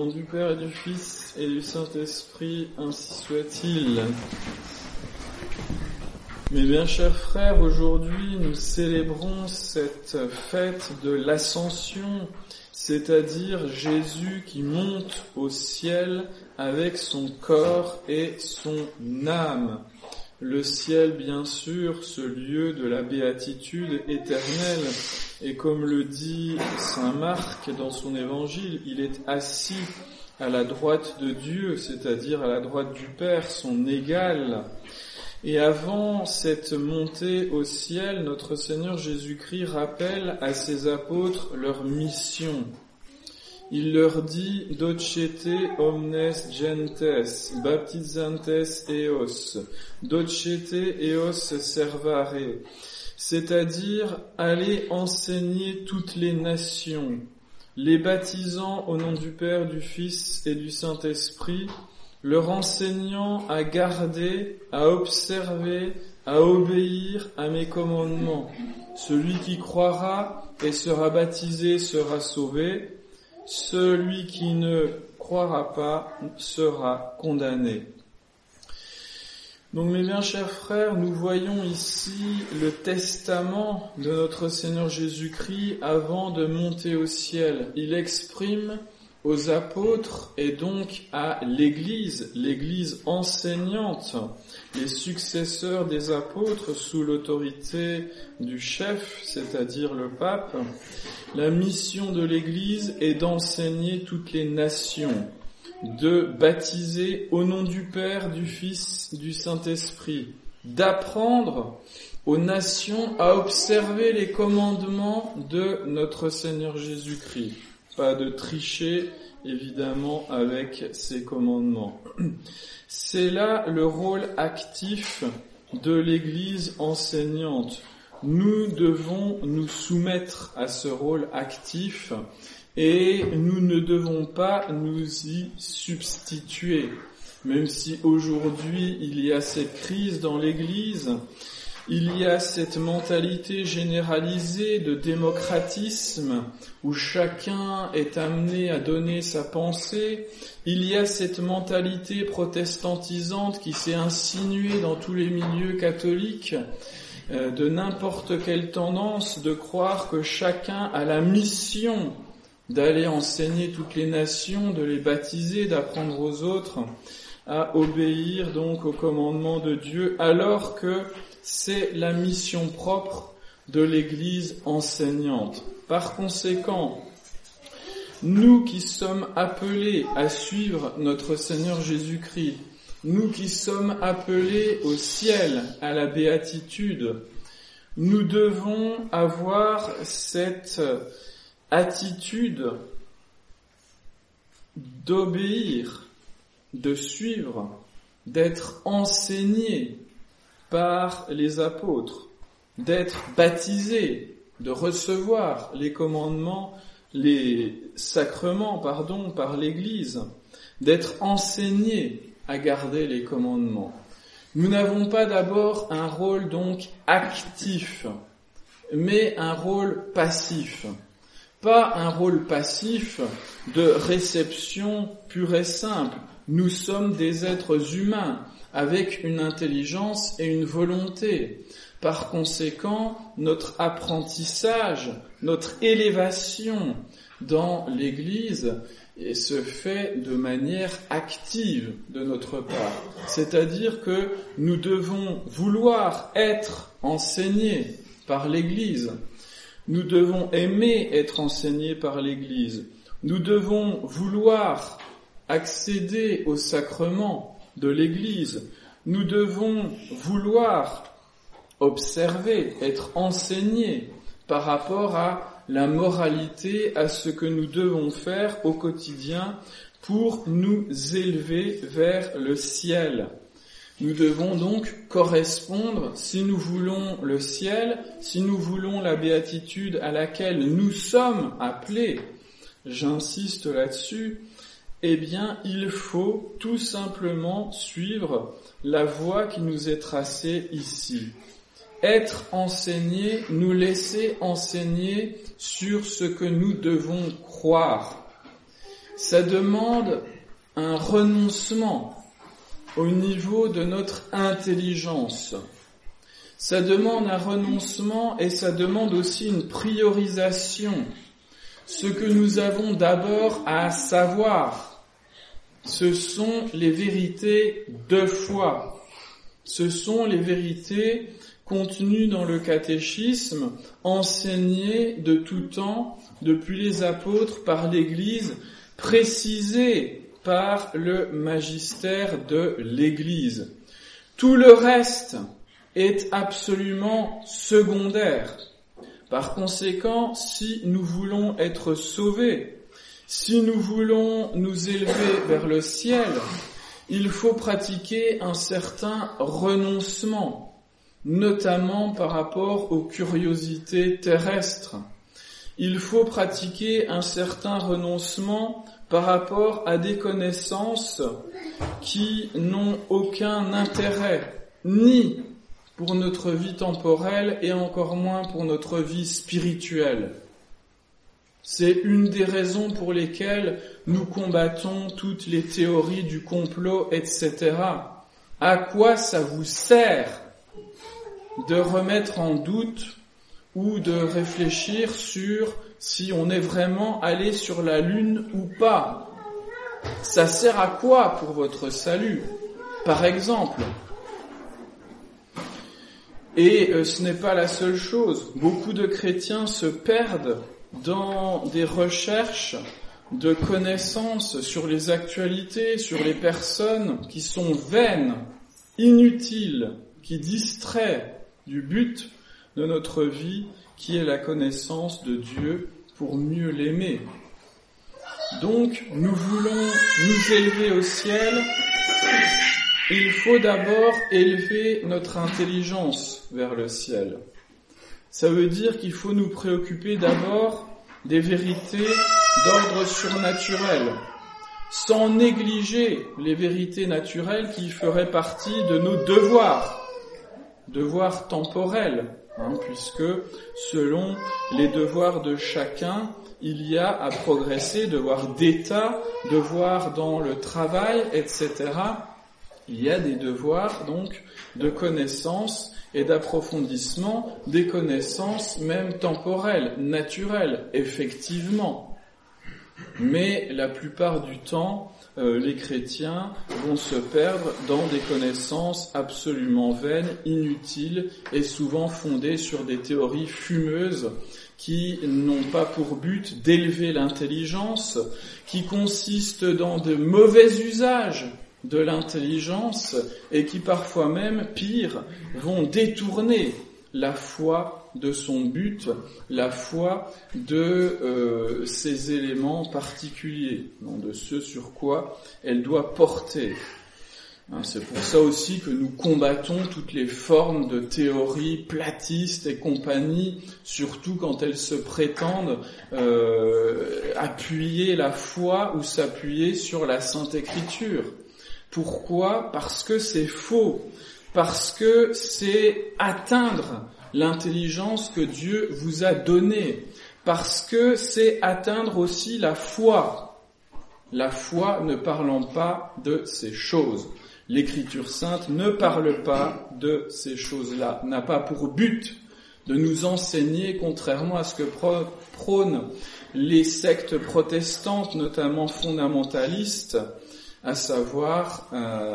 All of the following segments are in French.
nom du Père et du Fils et du Saint-Esprit, ainsi soit-il. Mes bien chers frères, aujourd'hui nous célébrons cette fête de l'Ascension, c'est-à-dire Jésus qui monte au ciel avec son corps et son âme. Le ciel, bien sûr, ce lieu de la béatitude éternelle, et comme le dit saint Marc dans son évangile, il est assis à la droite de Dieu, c'est-à-dire à la droite du Père, son égal. Et avant cette montée au ciel, notre Seigneur Jésus-Christ rappelle à ses apôtres leur mission. Il leur dit « Docete omnes gentes, baptizantes eos, docete eos servare », c'est-à-dire « Allez enseigner toutes les nations, les baptisant au nom du Père, du Fils et du Saint-Esprit, leur enseignant à garder, à observer, à obéir à mes commandements. Celui qui croira et sera baptisé sera sauvé. Celui qui ne croira pas sera condamné. » Donc mes bien chers frères, nous voyons ici le testament de notre Seigneur Jésus-Christ avant de monter au ciel. Il exprime aux apôtres et donc à l'Église enseignante, les successeurs des apôtres sous l'autorité du chef, c'est-à-dire le pape. La mission de l'Église est d'enseigner toutes les nations, de baptiser au nom du Père, du Fils, du Saint-Esprit, d'apprendre aux nations à observer les commandements de notre Seigneur Jésus-Christ. Pas de tricher, évidemment, avec ces commandements. C'est là le rôle actif de l'Église enseignante. Nous devons nous soumettre à ce rôle actif et nous ne devons pas nous y substituer. Même si aujourd'hui il y a cette crise dans l'Église, il y a cette mentalité généralisée de démocratisme où chacun est amené à donner sa pensée. Il y a cette mentalité protestantisante qui s'est insinuée dans tous les milieux catholiques, de n'importe quelle tendance, de croire que chacun a la mission d'aller enseigner toutes les nations, de les baptiser, d'apprendre aux autres à obéir donc aux commandements de Dieu, alors que c'est la mission propre de l'Église enseignante. Par conséquent, nous qui sommes appelés à suivre notre Seigneur Jésus-Christ, nous qui sommes appelés au ciel, à la béatitude, nous devons avoir cette attitude d'obéir, de suivre, d'être enseigné par les apôtres, d'être baptisé, de recevoir les commandements, les sacrements, par l'Église, d'être enseigné à garder les commandements. Nous n'avons pas d'abord un rôle donc actif, mais un rôle passif. Pas un rôle passif de réception pure et simple. Nous sommes des êtres humains avec une intelligence et une volonté. Par conséquent, notre apprentissage, notre élévation dans l'Église se fait de manière active de notre part. C'est-à-dire que nous devons vouloir être enseignés par l'Église. Nous devons aimer être enseignés par l'Église. Nous devons vouloir accéder aux sacrements de l'Église. Nous devons vouloir observer, être enseignés par rapport à la moralité, à ce que nous devons faire au quotidien pour nous élever vers le ciel. Nous devons donc correspondre, si nous voulons le ciel, si nous voulons la béatitude à laquelle nous sommes appelés, j'insiste là-dessus, eh bien, il faut tout simplement suivre la voie qui nous est tracée ici. Être enseigné, nous laisser enseigner sur ce que nous devons croire. Ça demande un renoncement au niveau de notre intelligence. Ça demande un renoncement et ça demande aussi une priorisation. Ce que nous avons d'abord à savoir, ce sont les vérités de foi. Ce sont les vérités contenues dans le catéchisme, enseignées de tout temps, depuis les apôtres, par l'Église, précisées par le magistère de l'Église. Tout le reste est absolument secondaire. Par conséquent, si nous voulons être sauvés, si nous voulons nous élever vers le ciel, il faut pratiquer un certain renoncement, notamment par rapport aux curiosités terrestres. Il faut pratiquer un certain renoncement par rapport à des connaissances qui n'ont aucun intérêt, ni pour notre vie temporelle et encore moins pour notre vie spirituelle. C'est une des raisons pour lesquelles nous combattons toutes les théories du complot, etc. À quoi ça vous sert de remettre en doute ou de réfléchir sur si on est vraiment allé sur la Lune ou pas? Ça sert à quoi pour votre salut, par exemple? Et ce n'est pas la seule chose. Beaucoup de chrétiens se perdent dans des recherches de connaissances sur les actualités, sur les personnes qui sont vaines, inutiles, qui distraient du but de notre vie, qui est la connaissance de Dieu pour mieux l'aimer. Donc, nous voulons nous élever au ciel. Il faut d'abord élever notre intelligence vers le ciel. Ça veut dire qu'il faut nous préoccuper d'abord des vérités d'ordre surnaturel, sans négliger les vérités naturelles qui feraient partie de nos devoirs temporels, puisque selon les devoirs de chacun, il y a à progresser, devoir d'État, devoir dans le travail, etc. Il y a des devoirs donc de connaissance et d'approfondissement des connaissances même temporelles, naturelles, effectivement. Mais la plupart du temps, les chrétiens vont se perdre dans des connaissances absolument vaines, inutiles et souvent fondées sur des théories fumeuses qui n'ont pas pour but d'élever l'intelligence, qui consistent dans de mauvais usages de l'intelligence et qui parfois même, pire, vont détourner la foi de son but, la foi de ses éléments particuliers, de ce sur quoi elle doit porter. C'est pour ça aussi que nous combattons toutes les formes de théories platistes et compagnie, surtout quand elles se prétendent appuyer la foi ou s'appuyer sur la Sainte Écriture. Pourquoi ? Parce que c'est faux, parce que c'est atteindre l'intelligence que Dieu vous a donnée, parce que c'est atteindre aussi la foi ne parlant pas de ces choses. L'Écriture sainte ne parle pas de ces choses-là, n'a pas pour but de nous enseigner, contrairement à ce que prônent les sectes protestantes, notamment fondamentalistes, à savoir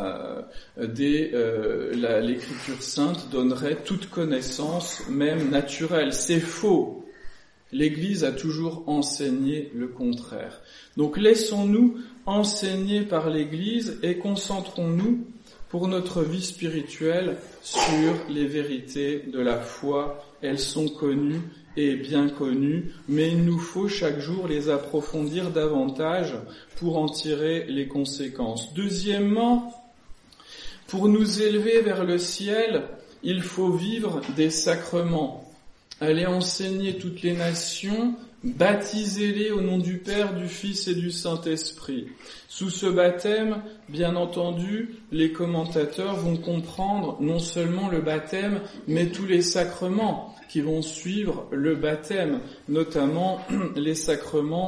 l'Écriture sainte donnerait toute connaissance, même naturelle. C'est faux. L'Église a toujours enseigné le contraire. Donc laissons-nous enseigner par l'Église et concentrons-nous pour notre vie spirituelle sur les vérités de la foi. Elles sont connues et bien connues, mais il nous faut chaque jour les approfondir davantage pour en tirer les conséquences. Deuxièmement, pour nous élever vers le ciel, il faut vivre des sacrements. Allez enseigner toutes les nations, baptisez-les au nom du Père, du Fils et du Saint-Esprit. Sous ce baptême, bien entendu, les commentateurs vont comprendre non seulement le baptême, mais tous les sacrements qui vont suivre le baptême, notamment les sacrements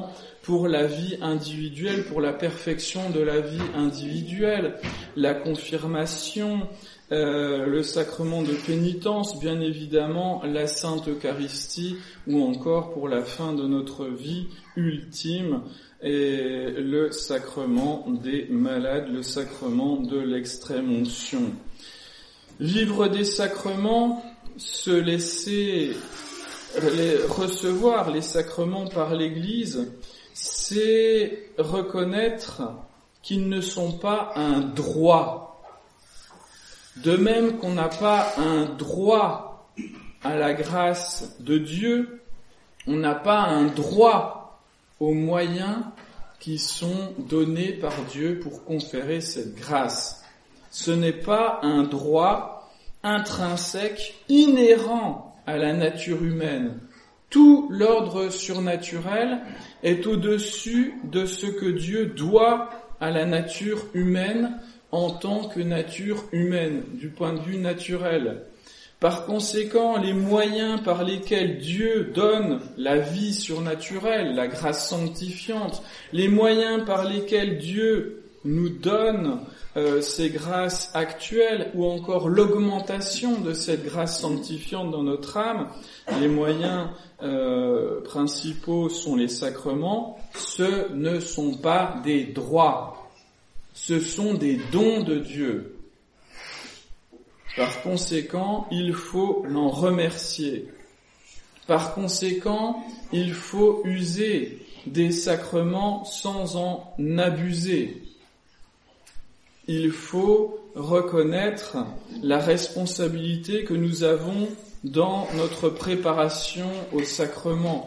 pour la vie individuelle, pour la perfection de la vie individuelle, la confirmation, le sacrement de pénitence, bien évidemment, la Sainte Eucharistie, ou encore pour la fin de notre vie ultime, et le sacrement des malades, le sacrement de l'extrême onction. Vivre des sacrements, se laisser recevoir les sacrements par l'Église, c'est reconnaître qu'ils ne sont pas un droit. De même qu'on n'a pas un droit à la grâce de Dieu, on n'a pas un droit aux moyens qui sont donnés par Dieu pour conférer cette grâce. Ce n'est pas un droit intrinsèque, inhérent à la nature humaine. Tout l'ordre surnaturel est au-dessus de ce que Dieu doit à la nature humaine en tant que nature humaine, du point de vue naturel. Par conséquent, les moyens par lesquels Dieu donne la vie surnaturelle, la grâce sanctifiante, les moyens par lesquels Dieu nous donne ces grâces actuelles, ou encore l'augmentation de cette grâce sanctifiante dans notre âme, les moyens principaux sont les sacrements. Ce ne sont pas des droits. Ce sont des dons de Dieu. Par conséquent, il faut l'en remercier. Par conséquent, il faut user des sacrements sans en abuser. Il faut reconnaître la responsabilité que nous avons dans notre préparation au sacrement.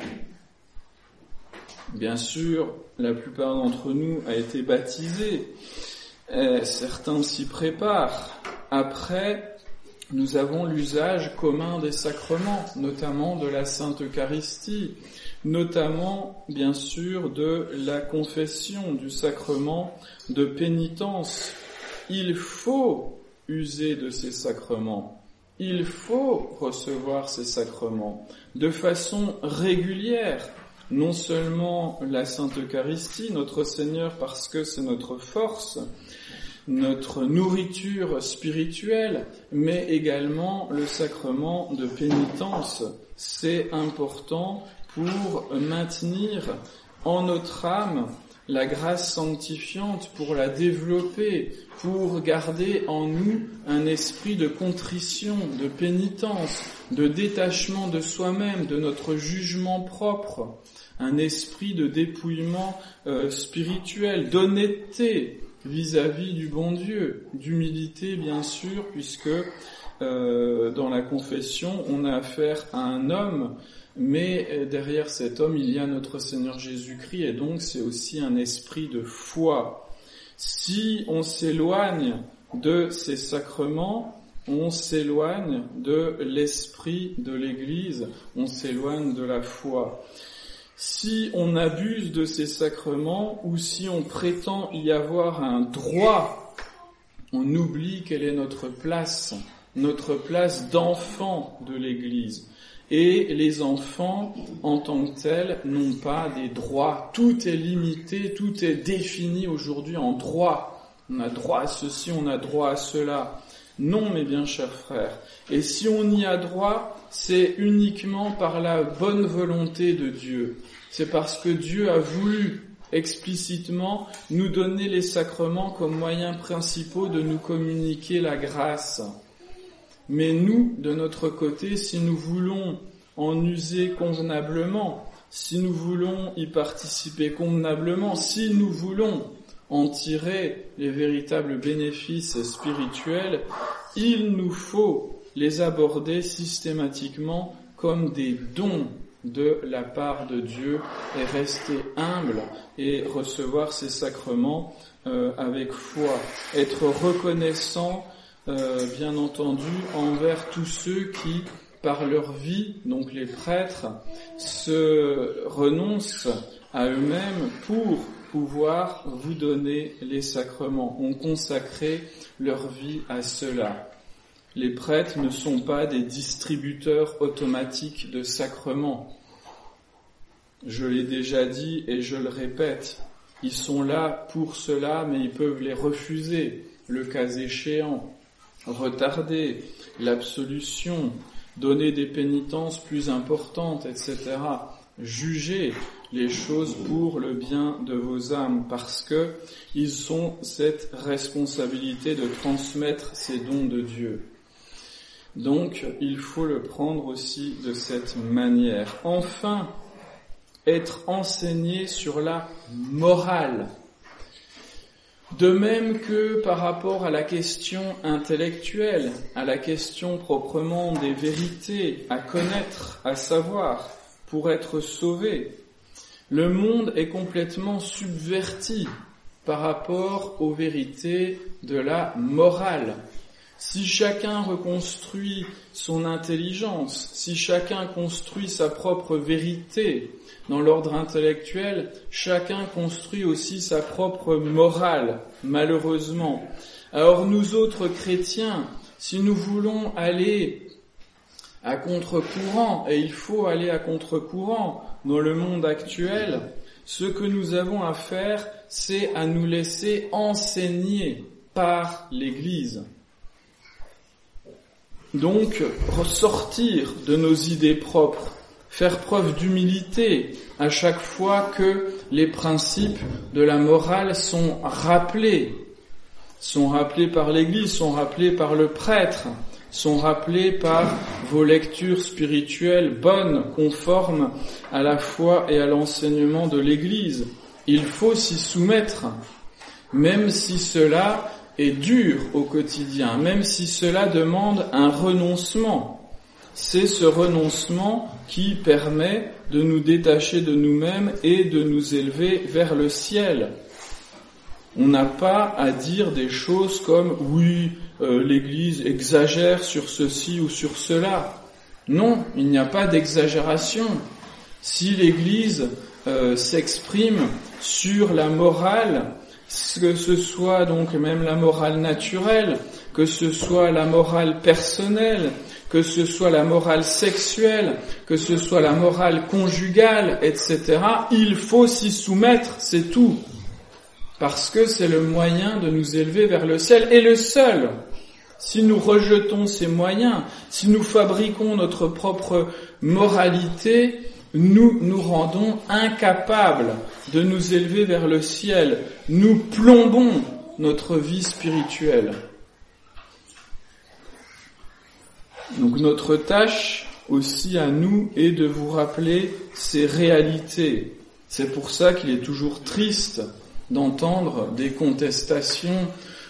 Bien sûr, la plupart d'entre nous a été baptisés. Certains s'y préparent. Après, nous avons l'usage commun des sacrements, notamment de la Sainte Eucharistie, notamment, bien sûr, de la confession, du sacrement de pénitence. Il faut user de ces sacrements. Il faut recevoir ces sacrements de façon régulière. Non seulement la Sainte Eucharistie, notre Seigneur, parce que c'est notre force, notre nourriture spirituelle, mais également le sacrement de pénitence. C'est important pour maintenir en notre âme la grâce sanctifiante, pour la développer, pour garder en nous un esprit de contrition, de pénitence, de détachement de soi-même, de notre jugement propre, un esprit de dépouillement spirituel, d'honnêteté vis-à-vis du bon Dieu, d'humilité bien sûr, puisque dans la confession on a affaire à un homme, mais derrière cet homme il y a notre Seigneur Jésus-Christ, et donc c'est aussi un esprit de foi. Si on s'éloigne de ces sacrements, on s'éloigne de l'esprit de l'Église, on s'éloigne de la foi. Si on abuse de ces sacrements, ou si on prétend y avoir un droit, on oublie quelle est notre place d'enfant de l'Église. Et les enfants, en tant que tels, n'ont pas des droits. Tout est limité, tout est défini aujourd'hui en droit. On a droit à ceci, on a droit à cela. Non, mes bien chers frères. Et si on y a droit, c'est uniquement par la bonne volonté de Dieu. C'est parce que Dieu a voulu explicitement nous donner les sacrements comme moyens principaux de nous communiquer la grâce. Mais nous, de notre côté, si nous voulons en user convenablement, si nous voulons y participer convenablement, si nous voulons en tirer les véritables bénéfices spirituels, il nous faut les aborder systématiquement comme des dons de la part de Dieu et rester humble et recevoir ces sacrements avec foi, être reconnaissant bien entendu envers tous ceux qui par leur vie, donc les prêtres, se renoncent à eux-mêmes pour pouvoir vous donner les sacrements, ont consacré leur vie à cela. Les prêtres ne sont pas des distributeurs automatiques de sacrements. Je l'ai déjà dit et je le répète, ils sont là pour cela, mais ils peuvent les refuser, le cas échéant, retarder l'absolution, donner des pénitences plus importantes, etc. Jugez les choses pour le bien de vos âmes, parce que ils ont cette responsabilité de transmettre ces dons de Dieu. Donc, il faut le prendre aussi de cette manière. Enfin, être enseigné sur la morale. De même que par rapport à la question intellectuelle, à la question proprement des vérités, à connaître, à savoir, pour être sauvé, le monde est complètement subverti par rapport aux vérités de la morale. Si chacun reconstruit son intelligence, si chacun construit sa propre vérité dans l'ordre intellectuel, chacun construit aussi sa propre morale, malheureusement. Alors nous autres chrétiens, si nous voulons aller à contre-courant, et il faut aller à contre-courant dans le monde actuel, ce que nous avons à faire, c'est à nous laisser enseigner par l'Église. Donc, ressortir de nos idées propres, faire preuve d'humilité à chaque fois que les principes de la morale sont rappelés par l'Église, sont rappelés par le prêtre, sont rappelés par vos lectures spirituelles bonnes, conformes à la foi et à l'enseignement de l'Église. Il faut s'y soumettre, même si cela est dur au quotidien, même si cela demande un renoncement. C'est ce renoncement qui permet de nous détacher de nous-mêmes et de nous élever vers le ciel. On n'a pas à dire des choses comme « oui, l'Église exagère sur ceci ou sur cela ». Non, il n'y a pas d'exagération. Si l'Église s'exprime sur la morale, que ce soit donc même la morale naturelle, que ce soit la morale personnelle, que ce soit la morale sexuelle, que ce soit la morale conjugale, etc., il faut s'y soumettre, c'est tout. Parce que c'est le moyen de nous élever vers le ciel, et le seul. Si nous rejetons ces moyens, si nous fabriquons notre propre moralité, nous nous rendons incapables de nous élever vers le ciel. Nous plombons notre vie spirituelle. Donc notre tâche aussi à nous est de vous rappeler ces réalités. C'est pour ça qu'il est toujours triste d'entendre des contestations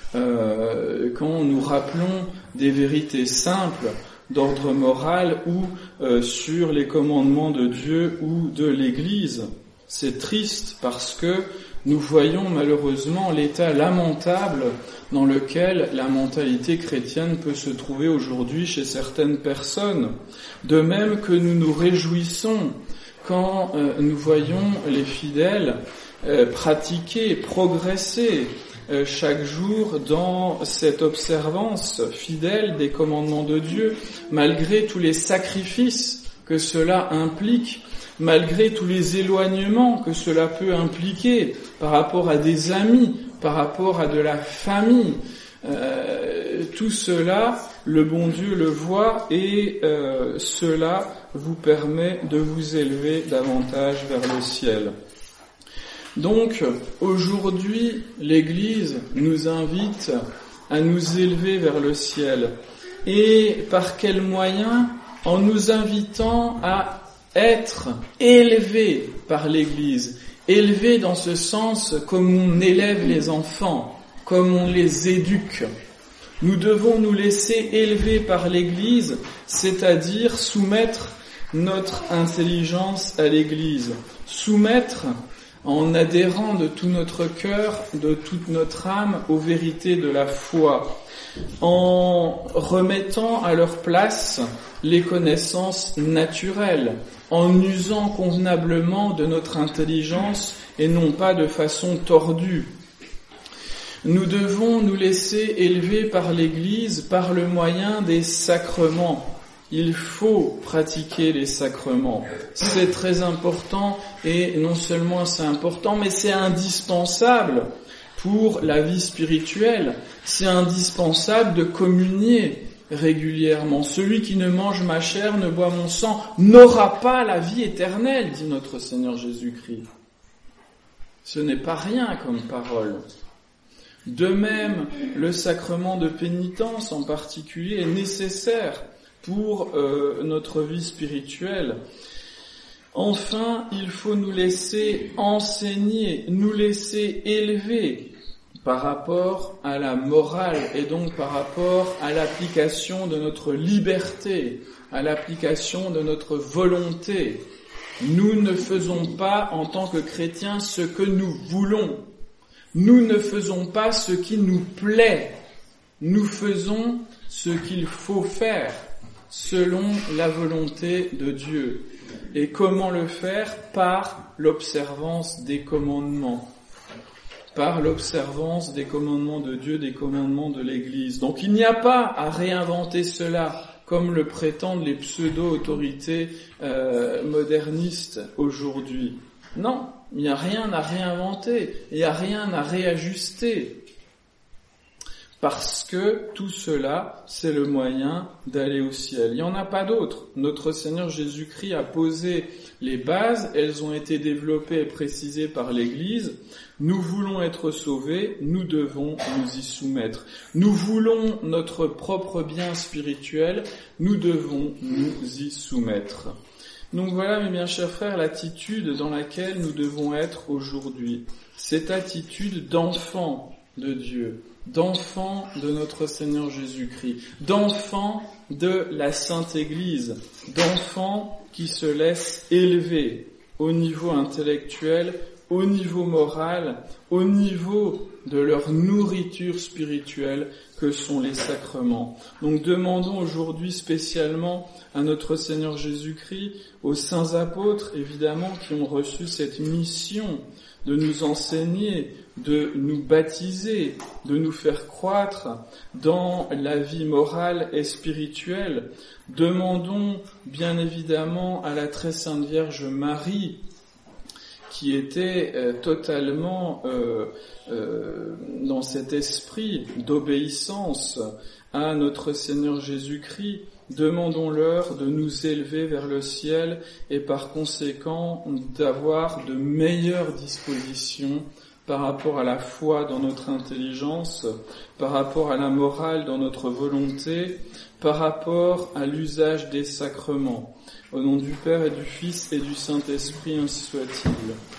quand nous rappelons des vérités simples d'ordre moral ou sur les commandements de Dieu ou de l'Église. C'est triste parce que nous voyons malheureusement l'état lamentable dans lequel la mentalité chrétienne peut se trouver aujourd'hui chez certaines personnes. De même que nous nous réjouissons quand nous voyons les fidèles pratiquer, progresser chaque jour dans cette observance fidèle des commandements de Dieu, malgré tous les sacrifices que cela implique, malgré tous les éloignements que cela peut impliquer par rapport à des amis, par rapport à de la famille. Tout cela, le bon Dieu le voit et cela vous permet de vous élever davantage vers le ciel. Donc, aujourd'hui, l'Église nous invite à nous élever vers le ciel. Et par quels moyens ? En nous invitant à être élevés par l'Église. Élevés dans ce sens comme on élève les enfants, comme on les éduque. Nous devons nous laisser élever par l'Église, c'est-à-dire soumettre notre intelligence à l'Église. Soumettre en adhérant de tout notre cœur, de toute notre âme aux vérités de la foi, en remettant à leur place les connaissances naturelles, en usant convenablement de notre intelligence et non pas de façon tordue. Nous devons nous laisser élever par l'Église par le moyen des sacrements. il faut pratiquer les sacrements. C'est très important, et non seulement c'est important, mais c'est indispensable pour la vie spirituelle. C'est indispensable de communier régulièrement. Celui qui ne mange ma chair, ne boit mon sang, n'aura pas la vie éternelle, dit notre Seigneur Jésus-Christ. Ce n'est pas rien comme parole. De même, le sacrement de pénitence en particulier est nécessaire pour notre vie spirituelle. Enfin, il faut nous laisser enseigner, nous laisser élever par rapport à la morale et donc par rapport à l'application de notre liberté, à l'application de notre volonté. Nous ne faisons pas en tant que chrétiens ce que nous voulons. Nous ne faisons pas ce qui nous plaît. Nous faisons ce qu'il faut faire selon la volonté de Dieu. Et comment le faire? Par l'observance des commandements. Par l'observance des commandements de Dieu, des commandements de l'Église. Donc il n'y a pas à réinventer cela, comme le prétendent les pseudo-autorités modernistes aujourd'hui. Non, il n'y a rien à réinventer, il n'y a rien à réajuster. Parce que tout cela, c'est le moyen d'aller au ciel. Il n'y en a pas d'autre. Notre Seigneur Jésus-Christ a posé les bases, elles ont été développées et précisées par l'Église. Nous voulons être sauvés, nous devons nous y soumettre. Nous voulons notre propre bien spirituel, nous devons nous y soumettre. Donc voilà, mes bien chers frères, l'attitude dans laquelle nous devons être aujourd'hui. Cette attitude d'enfant de Dieu, d'enfant de notre Seigneur Jésus-Christ, d'enfant de la Sainte Église, d'enfant qui se laisse élever au niveau intellectuel, au niveau moral, au niveau de leur nourriture spirituelle que sont les sacrements. Donc demandons aujourd'hui spécialement à notre Seigneur Jésus-Christ, aux saints apôtres évidemment qui ont reçu cette mission de nous enseigner, de nous baptiser, de nous faire croître dans la vie morale et spirituelle. Demandons bien évidemment à la très sainte Vierge Marie, qui était totalement dans cet esprit d'obéissance à notre Seigneur Jésus-Christ. Demandons-leur de nous élever vers le ciel et par conséquent d'avoir de meilleures dispositions par rapport à la foi dans notre intelligence, par rapport à la morale dans notre volonté, par rapport à l'usage des sacrements. Au nom du Père et du Fils et du Saint-Esprit, ainsi soit-il.